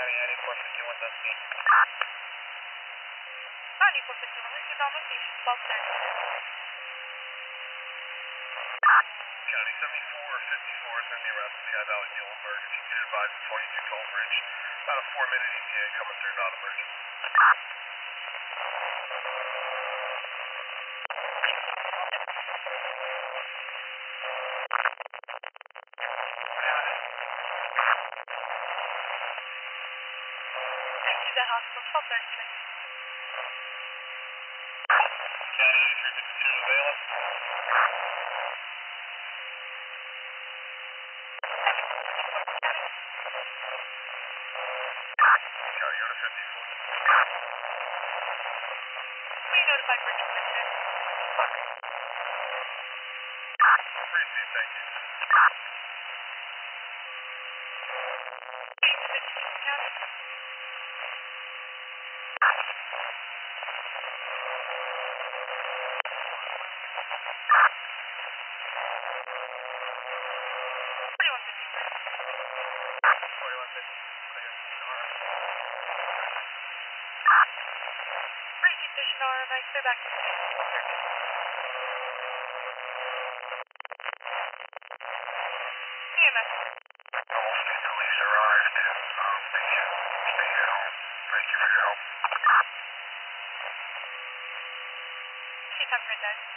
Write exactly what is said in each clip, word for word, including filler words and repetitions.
County ninety-four fifty-one Dusty. ninety-four fifty-one, this is on location, twelve thirty-two. County seventy-four fifty-four is going to be around the Sky Valley Deal emergency. Please advise the forty-two Toll Bridge. About a four minute E T A coming through, not emergent. Taxi to hospital, twelve thirty-six. County ninety-three fifty-two is available. County go to fifty-four. We notified bridge position. Received, thank you. eight fifty-six County. forty-one fifty-three. forty-one fifty, clear. Breaking station R M I, clear back to station twelve thirty. E M S. Almost the police arrived. Um, stay, stay at home. Thank you for your help. Please have a good day.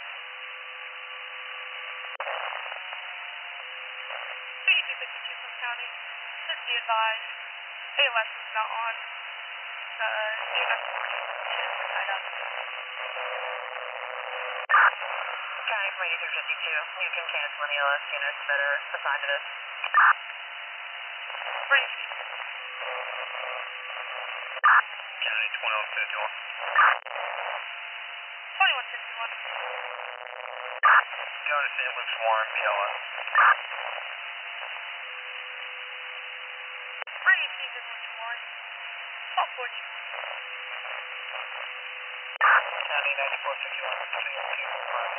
eighty-two fifty-two from County. Just be advised, A L S is not on. The E M S portion is tied up. County from eighty-three fifty-two. You can cancel any L S units that are assigned to this. Range speed. County twenty-one fifty-one. twenty-one fifty-one. Go to Saint Luke's Warren, B L S. Range speed is Luke Warren. twelve forty. County ninety-four fifty-one, Saint Luke,